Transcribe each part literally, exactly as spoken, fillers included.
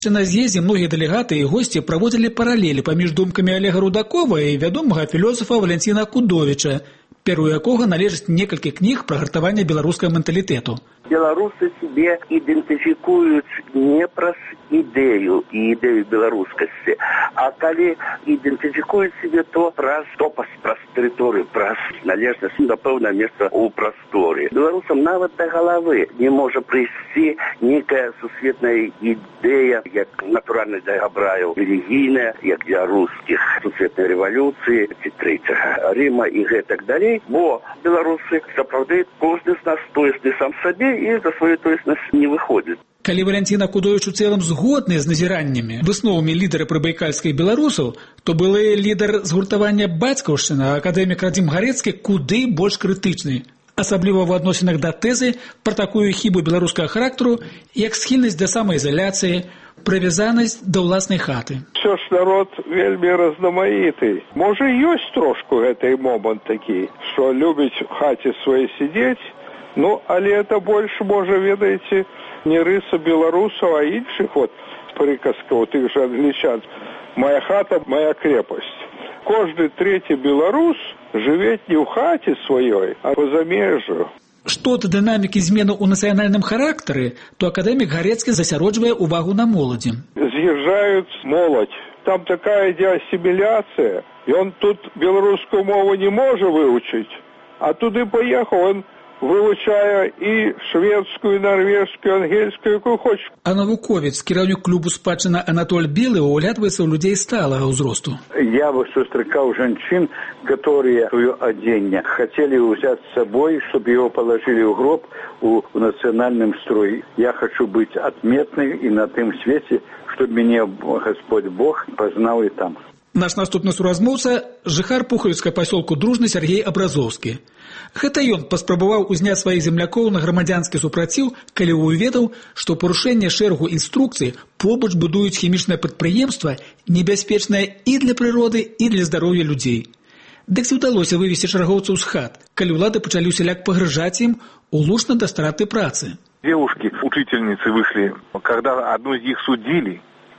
На з'ездзе многія дэлегаты і госці праводзілі паралелі паміж думкамі Олега Рудакова і вядомага філосафа Валянціна Кудовіча, перу якога належыць некалькі кніг пра гартаванне беларускага менталітэту. Беларусы себе идентификуют не праз идею и идею белорусскости, а коли идентификуют себе то праз топас, праз территорию, праз належность на певное место у просторе. Белорусам нават до головы не может прийти некая сусветная идея, как натуральная для габраев, религийная, как для русских, сусветной революции, Третьего Рима и так далее. Бо белорусы соправдают каждый из нас, то есть не сам себе, и за свою тоеснасць не выходит. Калі Валянцін Акудовіч у цэлым згодны з назіраннямі, высновамі лідара прыбайкальскіх беларусаў, то былы лідар згуртавання бацькаўшчына, акадэмік Радзім Гарэцкі, куды больш крытычны, асабліва ў адносінах да тэзы пра такую хібу беларускага характару, як схільнасць да самаізаляцыі, прывязанасць да ўласнай хаты. Все ж народ вельмі разнамаіты. Можа, ёсць трошку гэты момант такі, што любіць у хаце сваёй сидзець, ну, але это больше, можа, ведаеце, не рыса беларусаў, а іншых, вот, прыказка у тых же англічан. Моя хата, моя крепость. Кожны третий беларус жыве не ў хаце сваёй, а па замежжу. Што да дынамікі змены ў нацыянальным характары, то акадэмік Гарэцкі засяроджвае увагу на моладзі. З'язджаюць моладзь. Там такая ідзе асіміляцыя. Ён тут беларускую мову не можа вывучыць, а туды паехаў, он вывучае і шведскую, норвежскую, ангельскую, якую хочеш. А навуковец, кіраўнік клубу спадчына Анатоль Белы, углядваецца ў людзей сталага ўзросту. Я сустракаў жанчын, которые свое оденье хотели взять с собой, чтобы его положили в гроб у, в национальном строе. Я хочу быть отметной и на том свете, чтобы меня Господь Бог познал и там. Наш наступны суразмоўца – жыхар пухавіцкага пасёлку Дружны Сергей Абразоўскі. Гэта ён паспрабаваў узняць сваіх землякоў на грамадзянскі супраціў, калі уведаў, што парушэнне шэрагу інструкцый побач будуюць хімічнае прадпрыемства небяспечнае і для прыроды, і для здароўя людзей. Дык ці ўдалося вывесці шэрагоўцаў з хат, калі ўлады пачалі усяляк пагражаць ім, улучна да страты працы. Девушки, учительницы вышли, когда одну из них судили,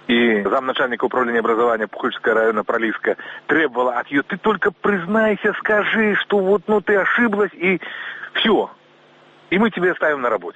и замначальника управления образования Пуховического района Пролиска требовала от ее: ты только признайся, скажи, что вот ну ты ошиблась, и все. И мы тебя оставим на работе.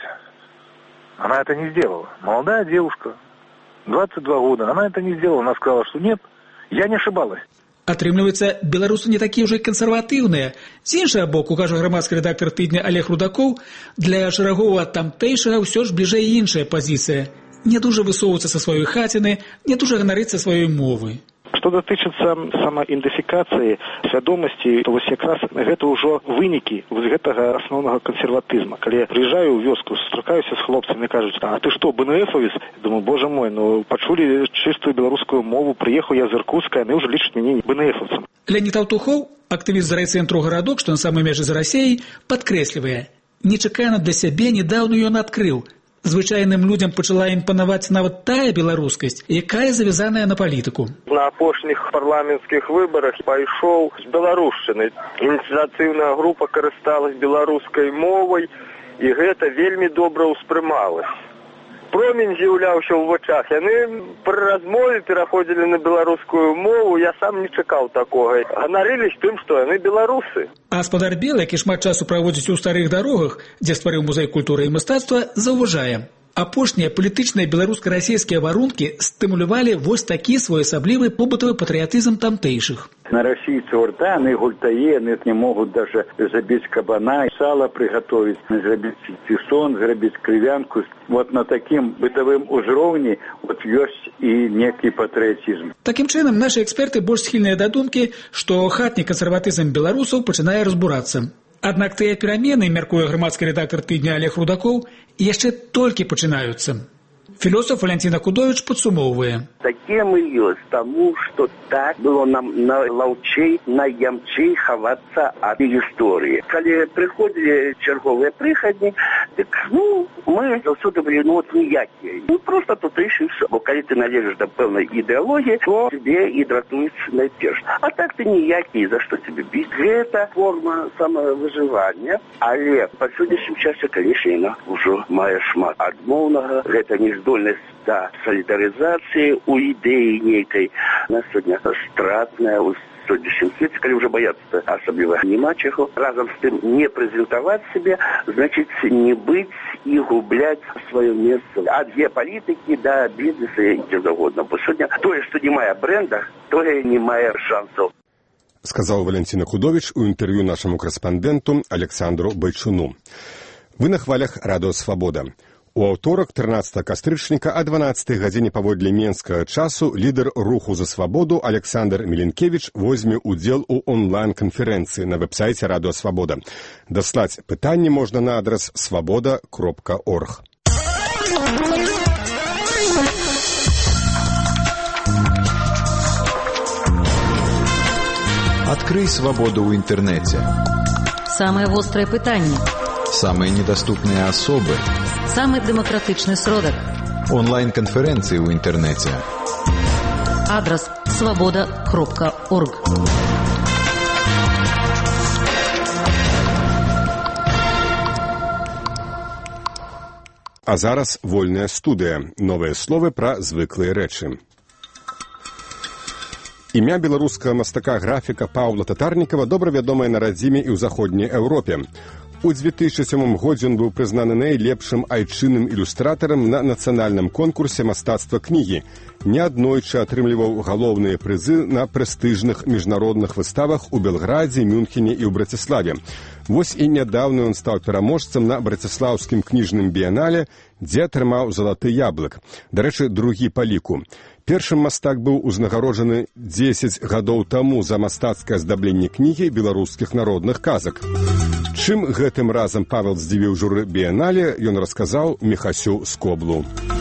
Она это не сделала. Молодая девушка, двадцать два года, она это не сделала. Она сказала, что нет, я не ошибалась. Атрымліваецца, беларусы не такія ўжо кансерватыўныя. З іншага боку, кажа грамадскі рэдактар тыдня Олег Рудакоў, для шэрагова тамтэйшага ўсё ж бліжэй іншая пазіцыя. Не дуже высоўвацца са сваёй хаціны, не дуже ганарыцца сваёй мовай. Што датычыцца самаідэнтыфікацыі, свядомасці, то вось якраз гэта ўжо вынікі вось гэтага асноўнага кансерватызма. Калі я прыязджаю ў вёску, сустракаюся з хлопцамі, кажуць: а ты што, БНФовец? Думаю, боже мой, ну пачулі чыстую беларускую мову, прыехаў я з Иркутска, яны ўжо лічаць мяне БНФовцам. Леонид Аўтухоў, актывіст з райцэнтру гарадок, што на самай межы з Расіяй, падкрэслівае: нечакана для сябе нядаўна ён адкрыў. Звычайным людзям пачала імпанаваць нават тая беларускасць, якая завязаная на палітыку. На апошніх парламенцкіх выбарах пайшоў з беларушчыны. Ініцыятыўная група карысталась беларускай мовай, і гэта вельмі добра ўспрымалась. Промень з'яўляўся ў вачах. Яны пры размове пераходзілі на беларускую мову, я сам не чакаў такога. Ганарылись тым, што яны беларусы. Гаспадар Белы, які шмат часу праводзіць у старых дарогах, дзе стварыў музей культуры і мастацтва, заўважае: апошнія палітычныя беларуска-расійскія варункі стымулявалі вось такі своеасаблівы побытавы патрыятызм тамтэйшых. На расійцаў рта, яны гультае, яны не могуць даже забіць кабана, сала приготовить, зрабіць фісон, зрабіць крывянку. Вот на такім бытавым узроўні вот ёсць і некі патрыятызм. Такім чынам, нашы эксперты больш схільныя да думкі, што хатні кансерватызм беларусаў пачынае разбурацца. Аднак тыя перамены, мяркуе грамадскі рэдактар тыдня Олег Рудакоў, яшчэ толькі пачынаюцца. Філосаф Валянцін Акудовіч падсумоўвае: такие мы ёсць таму, што так было нам на лаўчэй, на ямчэй хавацца ад гісторыі. Калі прыходзілі чарговыя прыхадні, дык ну мы заўсёды былі ну вот ніякія. Ну просто тутэйшы ўсё. Бо калі ты належыш да пэўнай ідэалогіі, то тебе і дратуюць найперш. А так ты ніякі, за што тебе біць? Гэта форма самавыжывання, але па сённяшнім часе, канешне, яна ўжо мае шмат адмоўнага. Гэта не здольнасць да салідарызацыі у ідэі нейкай. Нас сёння стратная ў сённяшнім свеце, калі ўжо баяцца асабліва няма чаго. Разам з тым не прэзентаваць сябе, значыць не быць і губляць сваё месца. Ад геапалітыкі да бізнеса і дзе заўгодна. Бо сёння тое, што не мае брэнда, тое не мае шансаў. Сказаў Валентина Худович у інтэрв'ю нашаму корэспандэнту Александру Байчуну. Вы на хвалях Радыё Свабода. У аўторак, трынаццатага кастрычніка, о дванаццатай гадзіне паводле менскага часу лідар руху за свабоду Александр Міленкевіч возьме удзел у онлайн-канферэнцыі на вэб-сайце Радыё Свабода. Даслаць пытанні можна на адрас свабода кропка орг. Открой свободу в интернете. Самые острые пытания. Самые недоступные особы. Самый демократичный сродок. Онлайн-конференции в интернете. Адрес свобода кропка орг. А зараз вольная студыя. Новыя словы пра звыклыя рэчы. Імя беларускага мастака-графіка Паўла Татарнікава добра вядомае на радзіме і ў заходняй Еўропе. У дзве тысячы сёмым годзе ён быў прызнаны найлепшым айчынным ілюстратарам на нацыянальным конкурсе мастацтва кнігі. Неаднойчы атрымліваў галоўныя прызы на прэстыжных міжнародных выставах у Белградзе, Мюнхене і ў Браціславе. Вось і нядаўна ён стаў пераможцам на Браціслаўскім кніжным біянале, дзе атрымаў залаты яблык. Дарэчы, другі па ліку. Першым мастак быў узнагароджаны дзесяць гадоў таму за мастацкае аздабленне кнігі беларускіх народных казак. Чым гэтым разам Павел здзівіў журы біянале, ён расказаў Міхасю Скоблу.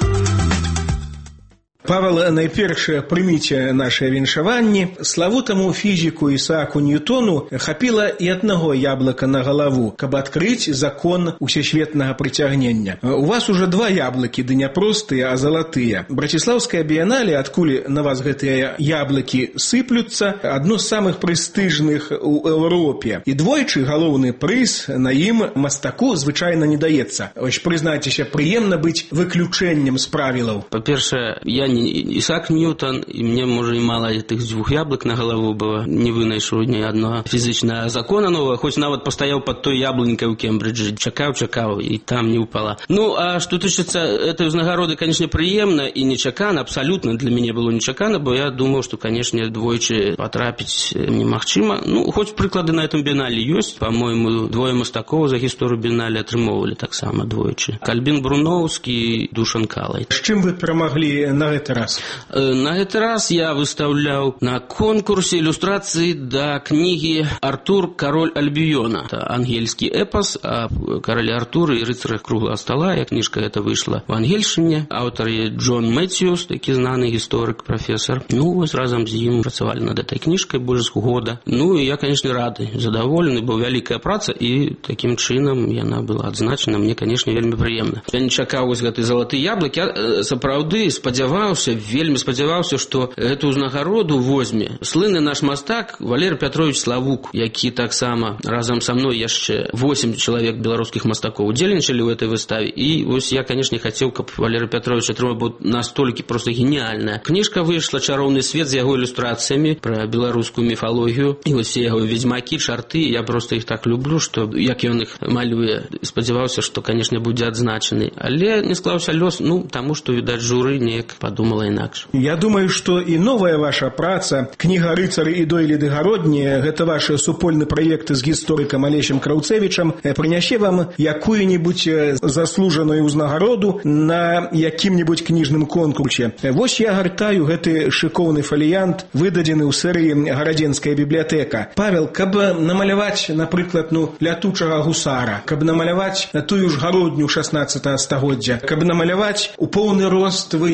Павел, найперш прыміце наше віншаванні. Славутаму фізіку Ісааку Ньютону хапіла і аднаго яблыка на галаву, каб адкрыць закон усесветнага прыцягнення. У вас уже два яблыкі, ды не простыя, а залатыя. Браціслаўскае біянале, адкуль на вас гэтыя яблыкі сыплюцца, адно з самых прэстыжных у Еўропе. І двойчы галоўны прыз на ім мастаку звычайна не даецца. Ось, прызнайцеся, прыемна быць выключэннем з правілаў. Па-першае, я Ісаак Ньютон, і мне, можа, і мала тых дзвюх яблык на галаву было, не вынайшаў ні адного фізічнага закона новага, хоць нават пастаяў пад той яблынькай у Кембриджы, чакаў, чакаў, і там не ўпала. Ну, а што тычыцца этой узнагароды, канечне, прыемна і нечакана, абсалютна для мяне было нечакана, бо я думаў, што, канечне, двойчы патрапіць немагчыма. Ну, хоць прыклады на этом біянале ёсць, па-мойму, двое мастакоў за гісторыю біянале атрымоўвалі таксама двойчы. Кальбін Бруноўскі і Душан Калай. З чым вы перамаглі на гэта раз? На гэты раз я выстаўляў на конкурсе ілюстрацыі да кнігі «Артур, король Альбіёна». Это ангельскі эпос о короле Артуры і рыцарах круглага стола. Я кніжка эта выйшла в ангельшчыне. Аўтар Джон Мэтьюс, такі знаны гісторык, прафесор. Ну, вось разам з ім працавалі над этой кніжкай больш года. Ну, і я, конечно, рады, задаволены, бо вялікая праца, і такім чынам яна была адзначана. Мне, конечно, вельмі прыемна. Я не чакаў вось гэты залаты яблык. Я сапраўды спадзяваўся, вельмі спадзяваўся, што гэту ўзнагароду возьме слыны наш мастак Валерый Пятрович Славук, які таксама разам са мной яшчэ восемь чалавек беларускіх мастакоў удзельнічалі ў этой выставе. І вось я, канешне, хацеў, каб Валерый Пятрович атрымаў, бо настолькі проста геніальная. Кніжка выйшла «Чароўны свет» з яго ілюстрацыямі пра беларускую міфалогію. І вось яго ведзьмакі, чарты, я проста іх так люблю, што як ён іх малюе, спадзяваўся, што, канешне, будзе адзначаны. Але не склаўся лёс, ну, таму што, відаць, журы неяк падумала інакш. Я думаю, што і новая ваша праца, кніга «Рыцары і дойліды гароднія», гэта ваш супольны праект з гісторыкам Алесем Краўцевічам, прынясе вам якую-небудзь заслужаную ўзнагароду на якім-небудзь кніжным конкурсе. Вось я гартаю гэты шыкоўны фаліянт, выдадзены ў серыі «Гарадзенская бібліятэка». Павел, каб намаляваць, напрыклад, ну, лятучага гусара, каб намаляваць тую ж гародню шаснаццатага стагоддзя, каб намаляваць у поўны рост выявы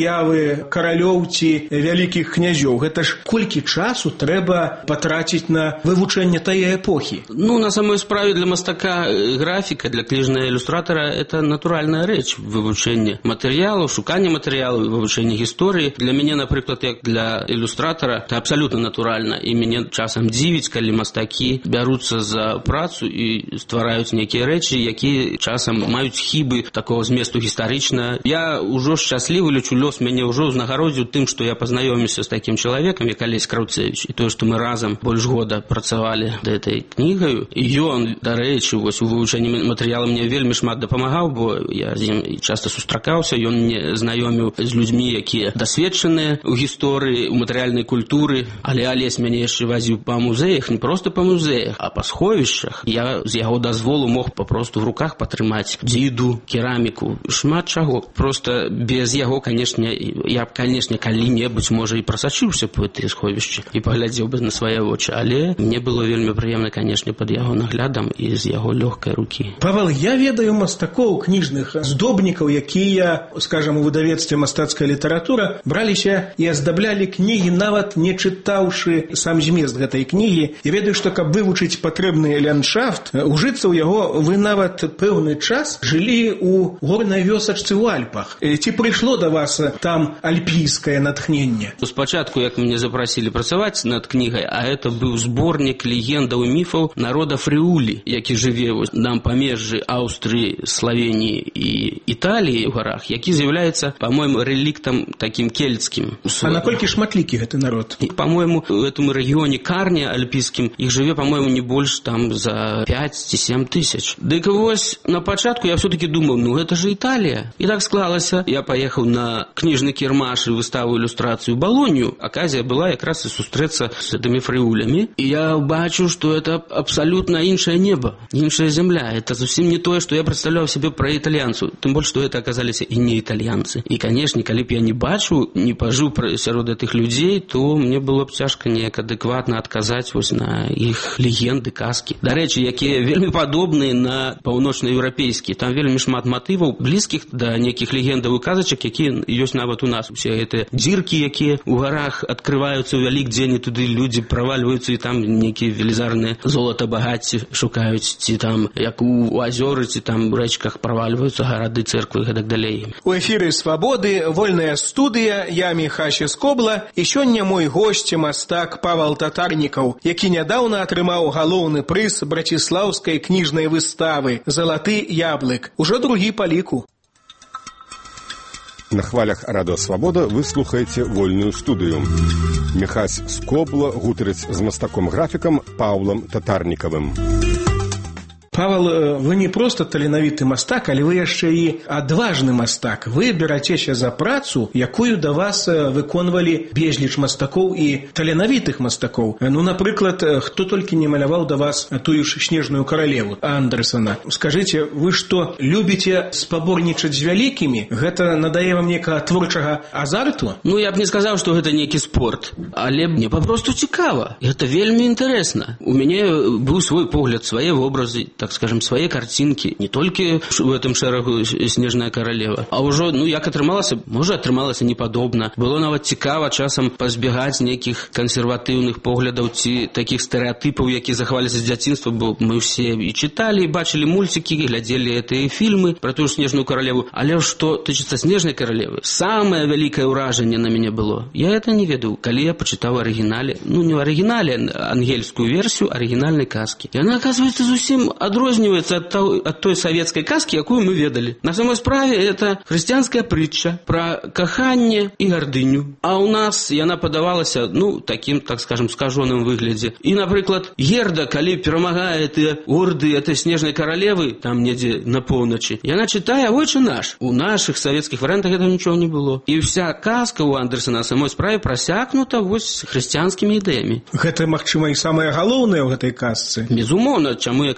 тытулы каралёў ці вялікіх князёў. Гэта ж колькі часу трэба патраціць на вывучэнне тае эпохі? Ну, на самой справе для мастака графіка, для кніжнага ілюстратара это натуральная рэч. Вывучэнне матэрыялаў, шуканне матэрыялаў, вывучэнне гісторыі. Для мяне, напрыклад, як для ілюстратара, это абсалютна натуральна. І мяне часам дзівіць, калі мастакі бяруцца за працу і ствараюць нейкія рэчы, якія часам маюць хібы такого зместу гістарычна. Я ўжо шчаслівы, лічу, лёс мяне ўжо ўзнагародзіў тым, што я пазнаёміўся з такім чалавекам, як Алесь Краўцевіч. І тое, што мы разам больш года працавалі да этой кнігаю. І ён, дарэчы, вось у вывучэнні матэрыяла мне вельмі шмат дапамагаў, бо я з ім часта сустракаўся, ён мне знаёміў з людзьмі, якія дасведчаныя ў гісторыі, у матэрыяльнай культуры. Але Алесь мяне яшчэ вазіў па музеях, не проста па музеях, а па сховішчах. Я з яго дазволу мог папросту в руках патрымаць дзіду, кераміку, шмат чаго. Просто без яго, канешне, я б, канешне, калі-небудзь, можа, і прасачыўся б у гэтыя сховішчы і паглядзеў бы на свае вочы, але мне было вельмі прыемна, канешне, пад яго наглядам і з яго лёгкай рукі. Павел, я ведаю мастакоў кніжных здобнікаў, якія, скажам, у выдавецтве «Мастацкая літаратура» браліся і аздаблялі кнігі, нават не чытаўшы сам змест гэтай кнігі. Я ведаю, што каб вывучыць патрэбны ландшафт, ужыцца ў яго, вы нават пэўны час жылі у горнай вёсачцы ў Альпах. Ці прыйшло да вас там альпійскае натхненне? Спачатку, як мяне запрасілі працаваць над кнігай, а это быў зборнік легендаў і міфаў народа Фрыулі, які жыве на памежжы Аўстрыі, Славеніі і Італіі ў гарах, які з'яўляецца, па-мойму, рэліктам такім кельцкім. А наколькі шматлікі гэты народ? І, па-мойму, у гэтым рэгіёне Карне альпійскім іх жыве, па-мойму, не больш там за пяць ці сем тысяч. Дык вось на пачатку я все-таки думаў, ну гэта ж Італія. І так склалася. Я паехаў на кніжны кірмаш і выставу ілюстрацыю Балонію. Аказія была якраз і сустрэцца з гэтымі фрыулямі. І я бачу, што это абсалютна іншае неба, іншая зямля. Это зусім не тое, што я прадстаўляў сябе пра італьянцу. Тым больш, што это аказаліся і не італьянцы. І, канешне, калі б я не бачыў, не пажыў сярод гэтых людзей, то мне было б цяжка неяк адэкватна адказаць вось на іх легенды, казкі. Дарэчы, якія вельмі падобныя на паўночнаеўрапейскія. Там вельмі шмат матываў, блізкіх да нейкіх легендаў і казачак, якія ёсць нават у нас. Усе гэтыя дзіркі, якія ў гарах адкрываюцца ў Вялікдзень, і туды людзі правальваюцца, і там нейкія велізарныя золата багацці шукаюць, ці там, як у азёры, ці там у рэчках правальваюцца гарады, цэрквы і гэтак далей. У эфіры «Свабоды», вольная студыя, я Міхася Скобла, і сёння мой госць мастак Павел Татарнікаў, які нядаўна атрымаў галоўны прыз браціслаўскай кніжнай выставы «Залаты яблык». Ужо другі па ліку. На хвалях радыё «Свабода» вы слухаеце вольную студыю. Міхась Скобла гутарыць з мастаком-графікам Паўлам Татарнікавым. Павел, вы не просто таленавіты мастак, але вы яшчэ і адважны мастак. Вы берацеся за працу, якую да вас выконвалі безліч мастакоў і таленавітых мастакоў. Ну, напрыклад, хто толькі не маляваў да вас тую ж «Снежную каралеву» Андерсона. Скажыце, вы што, любіце спаборнічаць з вялікімі? Гэта надае вам некага творчага азарту? Ну, я б не сказаў, што гэта нейкі спорт, але мне папросту цікава. Гэта вельмі інтарэсна. У мяне быў свой погляд, свае вобразы, так скажем, свае карцінкі, не толькі в этом шэрагу «Снежная каралева», а ўжо, ну, як атрымалася, можа, атрымалася непадобна. Было нават цікава часам пазбегаць нейкіх кансерватыўных поглядаў ці такіх стэрэатыпаў, якія захаваліся з дзяцінства, бо мы ўсе і чыталі, і бачылі мульцікі, і глядзелі гэтыя фільмы пра тую «Снежную каралеву». Але што тычыцца «Снежнай каралевы», самае вялікае ўражанне на мяне было. Я это не ведаў, калі я пачытаў арыгінале, ну, не ў арыгінале, а ангельскую версію арыгінальнай казкі. Яна, аказваецца, зусім адрозніваецца ад той, ад той савецкай казкі, якую мы ведалі. На самой справе это хрысціянская прытча пра каханне і гардыню. А ў нас яна падавалася, ну, такім, так скажем, скажоным выглядзе. І, напрыклад, Герда, калі перамагае тыя орды этой Снежнай каралевы, там недзе на поўначы, яна чытае «Ойче наш». У нашых савецкіх варыянтах этого нічого не было. І вся казка ў Андерсона на самой справе прасякнута вось хрысціянскімі ідэямі. Гэта, магчыма, і самае галоўнае ў гэтай казцы. Безумоўна, чаму я кажу, што гэта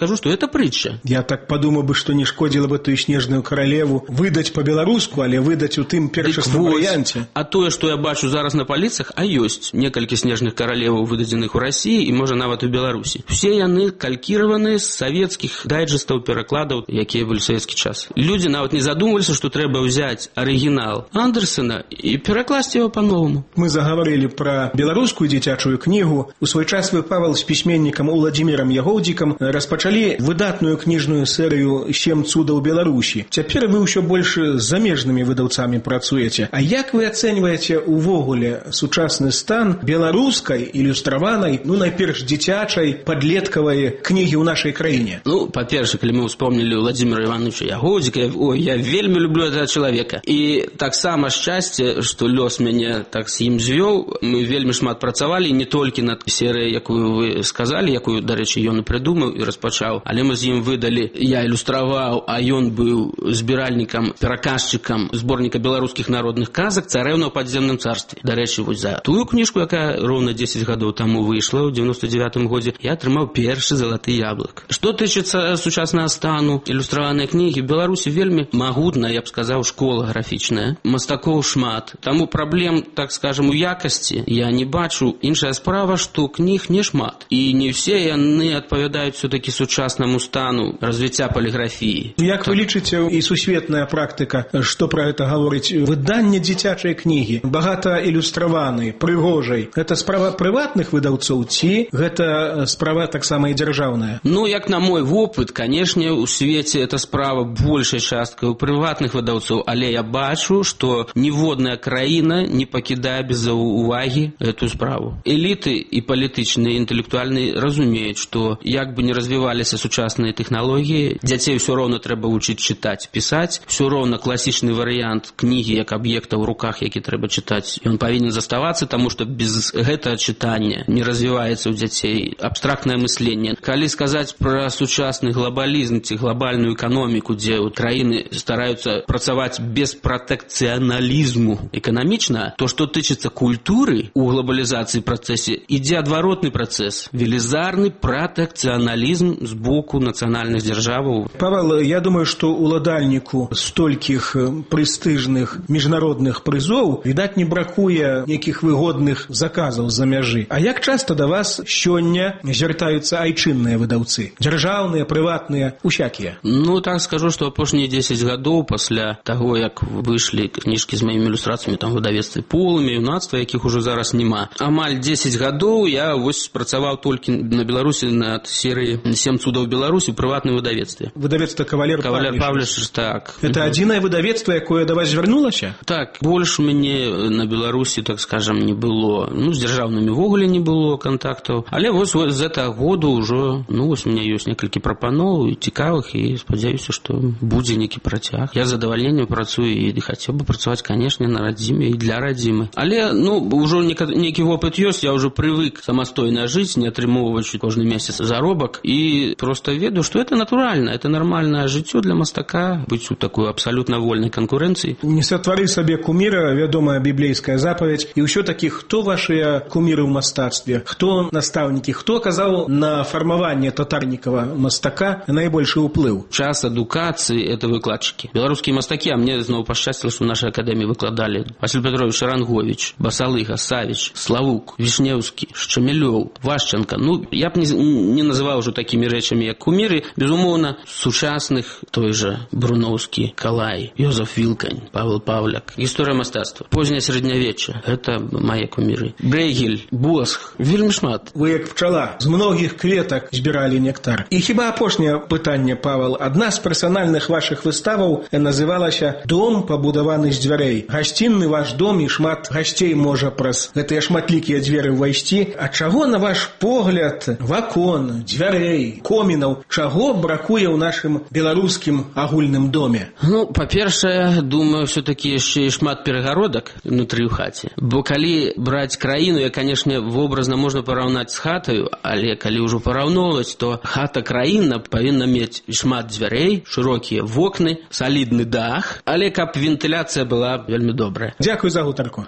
гэта притча. Я так подумал бы, что не шкодило бы ту снежную королеву выдать по-беларуску, але выдать у тым першасным варианте. А тое, што я бачу зараз на паліцах, а ёсць некалькі снежных каралеваў, выдадзеных у Расіі і, можа, нават у Беларусі. Все яны калькіраваны з савецкіх дайджэстаў, перакладаў, якія былі ў савецкі час. Людзі нават не задумваліся, што трэба ўзяць арыгінал Андерсена і перакласці яго па-новаму. Мы заговорили про беларускую дзіцячую книгу. У свой час вы, Павел, с письменником Уладзімірам Ягоўдзікам распачалі выдатную книжную серию «Сем цудаў Беларусі». Цяпер вы ўсё больш з замежнымі выдаўцамі працуеце. А як вы ацэньваеце увогуле сучасны стан беларускай ілюстраванай, ну, найперш дзіцячай, падлеткавай кнігі ў нашай краіне? Ну, па-перша, калі мы ўспомнілі Уладзіміра Івановича Ягоўдзіка, ой, я вельмі люблю этого чалавека. І таксама шчасце, што лёс мяне так з ім звёў. Мы вельмі шмат працавалі не толькі над серыяй, якую вы сказалі, якую, дарэчы, ён і прыдумаў і распачаў, але мы з ім выдалі, я ілюстраваў, а ён быў збіральнікам, пераказчыкам зборніка беларускіх народных казак «Царэўна ў падземным царстве». Дарэчы, вось за тую кніжку, якая роўна дзесяць гадоў таму выйшла ў дзевяносто девятым годзе, я атрымаў першы залаты яблык. Што тычыцца сучаснага стану ілюстраванай кнігі, в Беларусі вельмі магутная, я б сказаў, школа графічная. Мастакоў шмат. Таму праблем, так скажем, у якасці я не бачу. Іншая справа, што кніг не шмат. І не все яны адпавядаюць все-таки сучаснаму стану развіцця поліграфіі. Як вы лічыце, і сусветная практыка, што пра гэта гаворыць? Выданне дзіцячай кнігі, багата ілюстраванай, прыгожай. Гэта справа прыватных выдаўцоў ці гэта справа таксама і дзяржаўная? Ну, як на мой вопыт, канешне, у свеце это справа большай часткай у прыватных выдаўцоў, але я бачу, што ніводная краіна не пакідае без увагі эту справу. Эліты і палітычныя, інтэлектуальныя разумеюць, што як бы не развіваліся сучасныя тэхналогіі, дзяцей ўсё роўна трэба вучыць чытаць, пісаць, ўсё роўна класічны варыянт кнігі як аб'екта ў руках, які трэба чытаць, ён павінен заставацца, таму што без гэтага чытання не развіваецца ў дзяцей абстрактнае мысленне. Калі сказаць пра сучасны глобалізм ці глобальную эканоміку, дзе краіны стараюцца працаваць без пратэкцыяналізму эканамічна, то што тычыцца культуры у глобалізацыі працэсе, ідзе адваротны працэс, велізарны пратэкцыяналізм з боку нацыянальных дзяржаваў. Павел, я думаю, што уладальніку столькіх прэстыжных міжнародных прызоў, відаць, не бракуе нейкіх выгодных заказаў з-за мяжы. А як часта да вас сёння звяртаюцца айчынныя выдаўцы? Дзяржаўныя, прыватныя, усякія? Ну, так скажу, што апошнія дзесяць гадоў пасля таго, як выйшлі кніжкі з маімі ілюстрацыямі, там выдавецтвы «Полымя», «Юнацтва», якіх ужо зараз няма. Амаль дзесяць гадоў я вось працаваў толькі на Беларусі над серыяй «Сем цудаў Беларусі» ў прыватным выдавецтве. Выдавецтва «Кавалер Кавалер Павліш», так. Это адзінае выдавецтва, якое да вас звярнулася? Так, больш у мяне на Беларусі, так скажем, не было. Ну, з дзяржаўнымі ввогуле не было контактаў. Але вось з гэтага году ўжо, ну, вось у меня ёсць некалькі прапаноў цікавых і спадзяюся, што будзе нейкі працяг. Я з задавальненнем працую і хацеў бы працаваць, канешне, на радзіме і для радзімы. Але, ну, ўжо нейкі вопыт ёсць, я ўжо прывык самастойна жыць, не атрымоўваць кожны месяц заробак і просто ведаю, што это натуральна, это нармальнае жыццё для мастака, быць у такой абсалютна вольнай канкурэнцыі. Не сатвары сабе куміра, вядомая біблейская запаведь, і ўсё-такі хто вашыя куміры ў мастацтве, хто настаўнікі, хто аказаў на фармаванне татарнікава мастака найбольшы ўплыў? Час адукацыі — это выкладчыкі. Беларускія мастакі, а мне зноў пашчасціла, што ў нашай акадэміі выкладалі Васіль Петрович Шарангович, Басалыга, Савіч, Славук, Вішнеўскі, Шчамілёў, Вашченка. Ну, я б не, не называў ужо такімі рэчамі, як куміры. Безумоўна, сучасных той жа Бруноўскі, Калай, Йозеф Вілкань, Павел Павляк. Гісторыя мастацтва, позняе сярэднявечча — это мае куміры. Брейгель, Босх, вельмі шмат. Вы як пчала, з многіх клетак збіралі нектар. І хіба апошняе пытанне, Павел, адна з персанальных вашых выставаў называлася «Дом, пабудаваны з дзвярэй». Гасцінны ваш дом, і шмат гасцей можа праз гэтыя шматлікія дзверы ўвайсці. А чаго, на ваш погляд, вакон, дзвярэй, комінаў, чаго бракуе ў нашым беларускім агульным доме? Ну, па-першае, думаю, все-таки яшчэ і шмат перагародак внутры ў хаце. Бо калі браць краіну, я, канешне, вобразна можна параўнаць з хатаю, але калі ўжо параўноўваць, то хата-краіна павінна мець шмат дзвярэй, шырокія вокны, салідны дах, але каб вентыляцыя была вельмі добрая. Дзякуй за гутарку.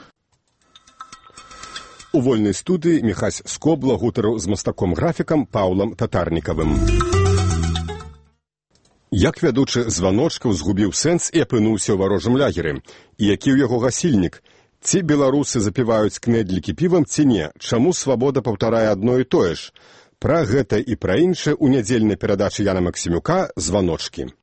У вольнай студыі Міхась Скобла гутарыў з мастаком-графікам Паўлам Татарнікавым. Як вядучы званочкаў згубіў сэнс і апынуўся ў варожым лягеры? І які ў яго гасільнік? Ці беларусы запіваюць кнэдлікі півам, ці не? Чаму свабода паўтарае адно і тое ж? Пра гэта і пра іншае ў нядзельнай перадачы Яна Максімюка «Званочкі».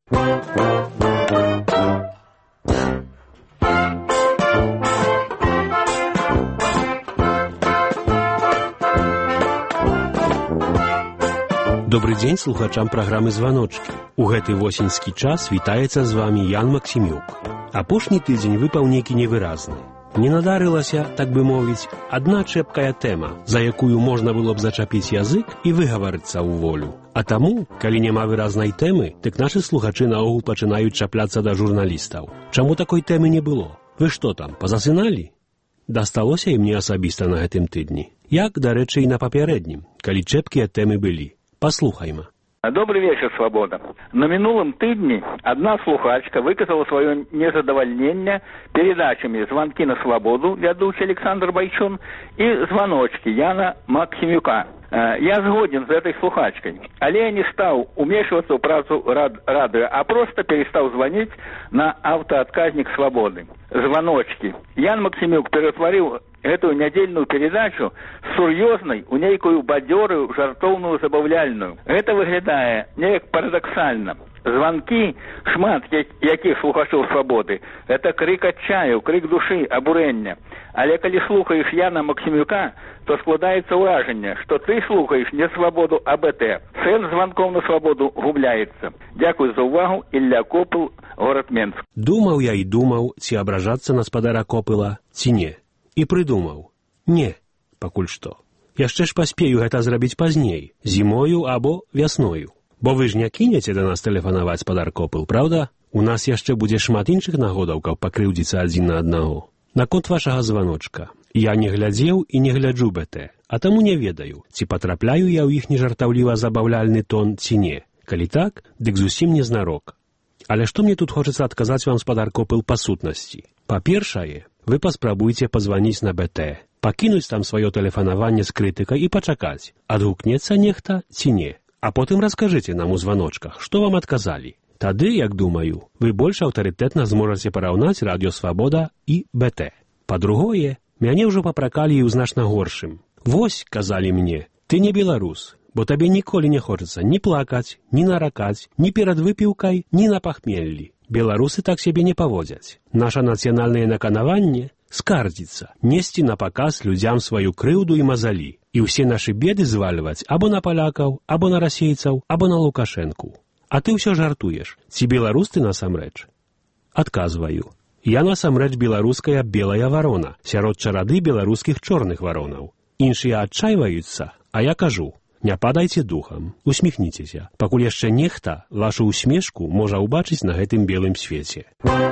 Добрый дзень слухачам праграмы «Званочкі». У гэты восеньскі час вітаецца з вамі Ян Максімюк. Апошні тыдзень выпаў нейкі невыразны. Не надарылася, так бы мовіць, адна чэпкая тэма, за якую можна было б зачапіць язык і выгаварыцца ў волю. А таму, калі няма выразнай тэмы, дык нашы слухачы наогул пачынаюць чапляцца да журналістаў. Чаму такой тэмы не было? Вы што там, пазасыналі? Дасталося і мне асабіста на гэтым тыдні. Як, дарэчы, і на папярэднім, калі чэпкія тэмы былі. Послухайма. Добрый вечер, Свобода. На минулом тыдні одна слухачка выказала свое незадовольнение передачами «Звонки на свободу», ведущий Александр Байчун, и «Звоночки» Яна Максимюка. Я згоден з этой слухачкой, але я не стал умешиваться в працу радио, а просто перестал звонить на автоотказник «Свободы». «Звоночки». Ян Максимюк перетворил эту недельную передачу с сур'ёзнай у нейкую бадзёрую, жартоўную, забаўляльную. Это выглядае неяк парадоксальна. Звонки, шмат якіх слухачоў свабоды, это крик адчаю, крик душы, абурэння. Але калі слухаеш Яна Максімюка, то складаецца ўражанне, што ты слухаеш не свабоду, а БТ. Сэнс званкоў на свабоду губляецца. Дзякуй за ўвагу, Ілля Копыл, горад Менск. Думаў я і думаў, ці абражацца на спадара Копыла, ці не. І прыдумаў. Не, пакуль што. Яшчэ ж паспею гэта зрабіць пазней, зімою або вясною. Бо вы ж не кінеце да нас тэлефанаваць, спадар Копыл, праўда? У нас яшчэ будзе шмат іншых нагодаў, каб пакрыўдзіцца адзін на аднаго. Наконт вашага званочка. Я не глядзеў і не гляджу БТ, а таму не ведаю, ці патрапляю я ў іхні жартаўліва-забаўляльны тон, ці не. Калі так, дык зусім не знарок. Але што мне тут хочацца адказаць вам, спадар Копыл, па сутнасці? Па-першае, вы паспрабуйце пазваніць на БТ, пакінуць там сваё тэлефанаванне з крытыкай і пачакаць, адгукнецца нехта ці не. А потым раскажыце нам у званочках, што вам адказалі. Тады, як думаю, вы больш аўтарытэтна зможаце параўнаць радыё «Свабода» і БТ. Па-другое, мяне ўжо папракалі і ў значна горшым. Вось, казалі мне, ты не беларус, бо табе ніколі не хочацца ні плакаць, ні наракаць, ні перад выпіўкай, ні на пахмеллі. Беларусы так сябе не паводзяць. Наша нацыянальнае наканаванне — скардзіцца, несці на паказ людзям сваю крыўду і мазалі, і ўсе нашы беды звальваць або на палякаў, або на расейцаў, або на Лукашэнку. А ты ўсё жартуеш. Ці беларус ты насамрэч? Адказваю. Я насамрэч беларуская белая варона, сярод чарады беларускіх чорных варонаў. Іншыя адчайваюцца, а я кажу: не падайце духам, усміхніцеся, пакуль яшчэ нехта вашу усмешку можа ўбачыць на гэтым белым свеце.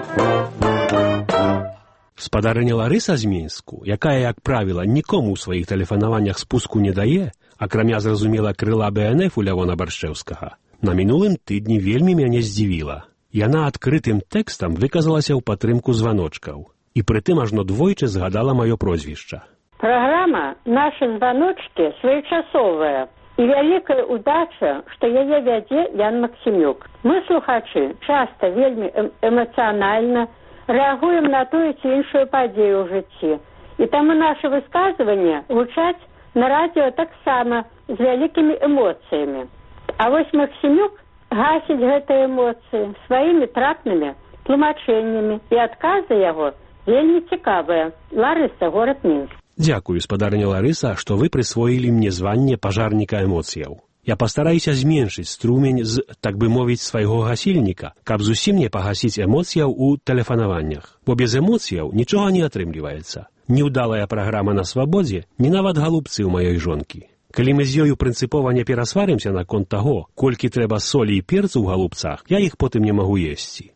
Спадарыня Ларыса з Мінску, якая, як правіла, нікому ў сваіх тэлефанаваннях спуску не дае, акрамя, зразумела, крыла Б Н Ф у Лявона Баршчэўскага, на мінулым тыдні вельмі мяне здзівіла. Яна адкрытым тэкстам выказалася ў падтрымку званочкаў, і прытым ажно двойчы згадала маё прозвішча. Праграма «Нашы званочкі» своечасовая, і вялікая ўдача, што яе вядзе Ян Максімюк. Мы, слухачы, часта вельмі эм эмацыянальна рэагуем на тую ці іншую падзею ў жыцці. І таму нашы высказванні гучаць на радыё таксама з вялікімі эмоцыямі. А вось Максімюк гасіць гэтыя эмоцыі сваімі трапнымі тлумачэннямі, і адказы яго вельмі цікавыя. Ларыса, горад Мінск. Дзякую, спадарыня Ларыса, што вы прысвоілі мне званне пажарніка эмоцыяў. Я пастараюся зменшыць струмень з, так бы мовіць, свайго гасільніка, каб зусім не пагасіць эмоцыяў у тэлефанаваннях. Бо без эмоцыяў нічога не атрымліваецца. Неўдалая праграма на свабодзе, ні нават галубцы ў маёй жонкі. Калі мы з ёю прынцыпова не перасварымся наконт таго, колькі трэба солі і перцу ў галубцах, я іх потым не магу есці.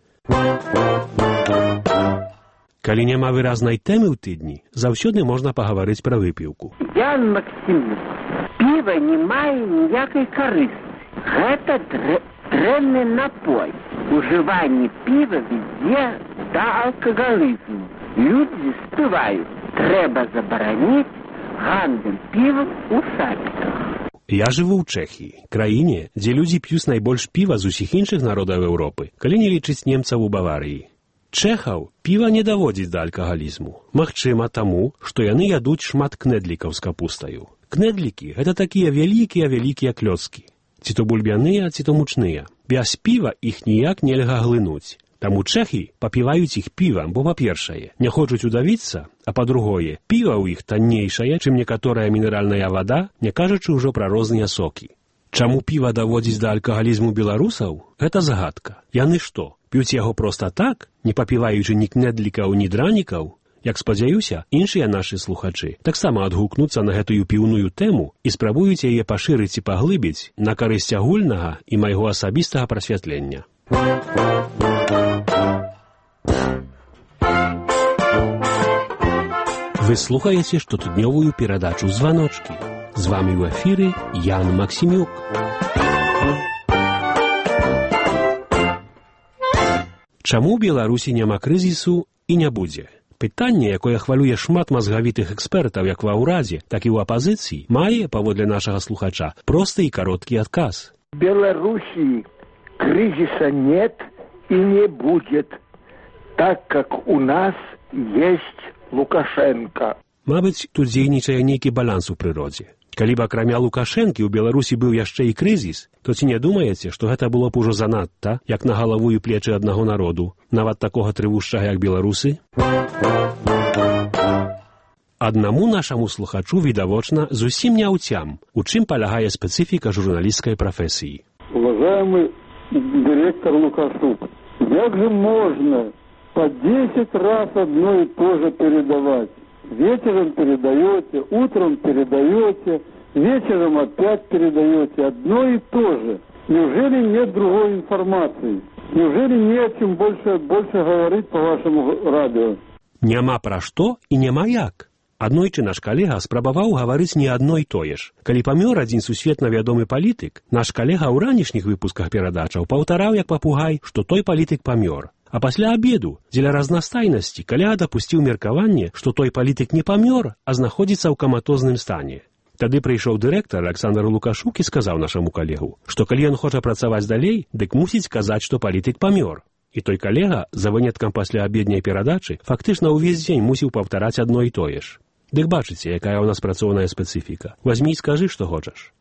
Калі няма выразнай тэмы ў тыдні, заўсёды можна пагаварыць пра выпіўку. Ян Максімюк, піва не мае ніякай карысці. Гэта дрэнны напой. Ужыванне піва вядзе да алкагалізму. Людзі спяваюць: трэба забараніць гандаль півам у садках. Я жыву ў Чэхіі, краіне, дзе людзі п'юць найбольш піва з усіх іншых народаў Еўропы, калі не лічыць немцаў у Баварыі. Чэхаў піва не даводзіць да алкагалізму. Магчыма, таму, што яны ядуць шмат кнедлікаў з капустаю. Кнедлікі – гэта такія вялікія-вялікія клёцкі. Ці то бульбяныя, ці то мучныя. Без піва іх ніяк нельга глынуць. Таму чэхі папіваюць іх півам, бо, па-першае, не хочуць удавіцца, а па-другое, піва ў іх таннейшае, чым некаторая мінеральная вада, не кажучы ўжо пра розныя сокі. Чаму піва даводзіць да алкагалізму беларусаў? Гэта загадка. Яны што, п'юць яго проста так, не папіваючы ні кнедлікаў, ні дранікаў? Як спадзяюся, іншыя нашы слухачы таксама адгукнуцца на гэтую піўную тэму і спрабуюць яе пашырыць і паглыбіць на карысць агульнага і майго асабістага прасвятлення. Вы слухаеце штотыднёвую перадачу «Званочкі». З вамі ў эфіры Ян Максімюк. Чаму ў Беларусі няма крызісу і не будзе? Пытанне, якое хвалюе шмат мазгавітых экспертаў як ва ўрадзе, так і ў апазіцыі, мае, паводле нашага слухача, просты і кароткі адказ. В Беларуси кризиса нет и не будет, так как у нас есть Лукашенко. Мабыць, тут дзейнічае нейкі баланс у прыродзе. Калі б акрамя Лукашэнкі ў Беларусі быў яшчэ і крызіс, то ці не думаеце, што гэта было б ужо занадта, як на галаву і плечы аднаго народу, нават такога трывушчага, як беларусы? Аднаму нашаму слухачу, відавочна, зусім не ўцям, у чым палягае спецыфіка журналісцкай прафесіі. Уважаемый директор Лукашук, как же можно по десять раз одно и то же передавать? Вечером передаете, утром передаете, вечером опять передаете одно и то же. Неужели нет другой информации? Неужели не о чем больше, больше говорить по вашему радио? Няма пра што і няма як. Аднойчы наш калега спрабаваў гаварыць не адно і тое ж. Калі памёр адзін сусветна вядомы палітык, наш калега ў ранішніх выпусках перадачаў паўтараў як папугай, што той палітык памёр. А пасля абеду, дзеля разнастайнасці, каля дапусціў меркаванне, што той палітык не памёр, а знаходзіцца ў каматозным стане. Тады прыйшоў дырэктар Александр Лукашук і сказаў нашаму калегу, што калі ён хоча працаваць далей, дык мусіць казаць, што палітык памёр. І той калега, за выняткам пасля абедняй перадачы, фактычна ўвесь дзень мусіў паўтараць адно і тое ж. Дык бачыце, якая ў нас працоўная спецыфіка. Вазьмі і скажы, што хочаш.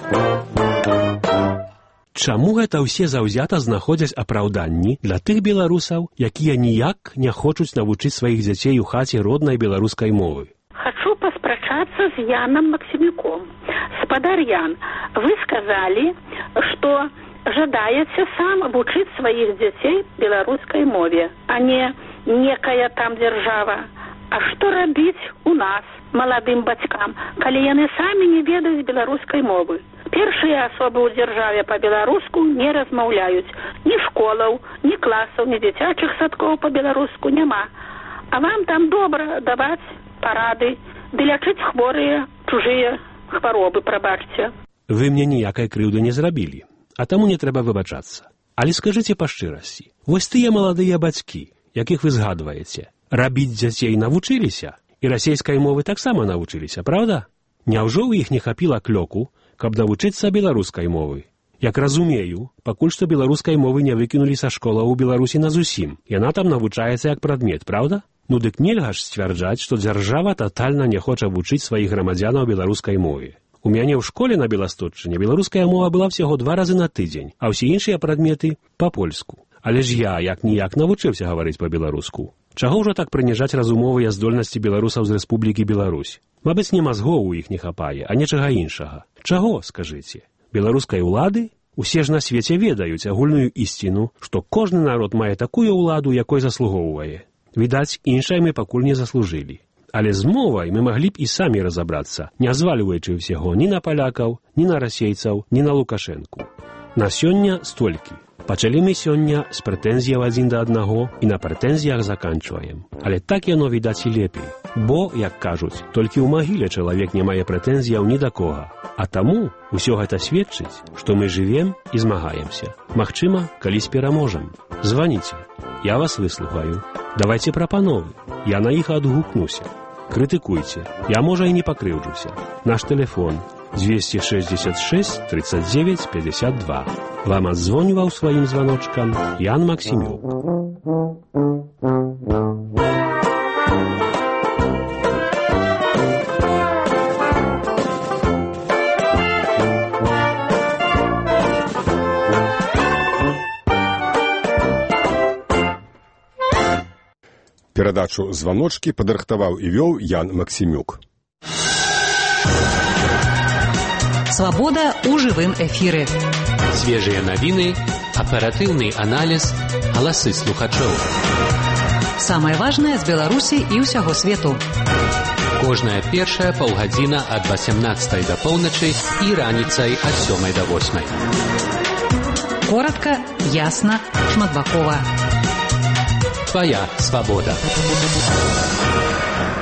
Чаму гэта ўсе заўзята знаходзяць апраўданні для тых беларусаў, якія ніяк не хочуць навучыць сваіх дзяцей у хаце роднай беларускай мовы? Хочу паспрачацца з Яном Максимюком. Спадар Ян, вы сказали, что жадаете сам обучить своих детей белорусской мове, а не некая там держава. А что робить у нас, молодым бацькам, калі яны самі не ведаюць беларускай мовы? Першыя асобы ў дзяржаве па-беларуску не размаўляюць. Ні школаў, ні класаў, ні дзіцячых садкоў па-беларуску няма. А вам там добра даваць парады, ды лячыць хворыя, чужыя хваробы, прабачце. Вы мне ніякай крыўды не зрабілі, а таму не трэба выбачацца. Але скажыце па шчырасці, вось тыя маладыя бацькі, якіх вы згадваеце, рабіць дзяцей навучыліся, і расейскай мовы таксама навучыліся, праўда? Няўжо ў іх не хапіла клёку, каб навучыцца беларускай мовы? Як разумею, пакуль што беларускай мовы не выкінулі са школаў у Беларусі назусім. Яна там навучаецца як прадмет, праўда? Ну дык нельга ж сцвярджаць, што дзяржава татальна не хоча вучыць сваіх грамадзянаў беларускай мове. У мяне ў школе на Беласточчыне беларуская мова была всяго два разы на тыдзень, а ўсе іншыя прадметы па-польску. Але ж я як-ніяк навучыўся гаварыць па-беларуску. Чаго ўжо так прыніжаць разумовыя здольнасці беларусаў з Рэспублікі Беларусь? Мабыць, не мазгоў у іх не хапае, а нечага іншага. Чаго, скажыце? Беларускай улады? Усе ж на свеце ведаюць агульную ісціну, што кожны народ мае такую ўладу, якой заслугоўвае. Відаць, іншай мы пакуль не заслужылі. Але з мовай мы маглі б і самі разабрацца, не звальваючы ўсяго ні на палякаў, ні на расейцаў, ні на Лукашэнку. На сёння столькі. Пачалі мы сёння з прэтэнзіяў адзін да аднаго і на прэтэнзіях заканчваем. Але так яно відаць і лепей. Бо, як кажуць, толькі ў магіле чалавек не мае прэтэнзіяў ні да кога. А таму ўсё гэта сведчыць, што мы жывем і змагаемся. Магчыма, калісь пераможам. Званіце, я вас выслухаю. Давайце прапановы, я на іх адгукнуся. Крытыкуйце, я, можа, і не пакрыўджуся. Наш тэлефон двести шестьдесят шесть тридцать девять пятьдесят два. Вам адзвоніваў сваім званочкам Ян Максімюк. Перадачу «Званочкі» падрыхтаваў і вёў Ян Максімюк. Свобода у жывым эфіры. Свежыя навіны, аператыўны аналіз, галасы слухачоў. Самае важнае з Беларусі і ўсяго свету. Кожная першая паўгадзіна ад васямнаццатай да поўначы і раніцай ад сёмай да восьмай. Коротка, ясна, шматбакова. Твоя свобода.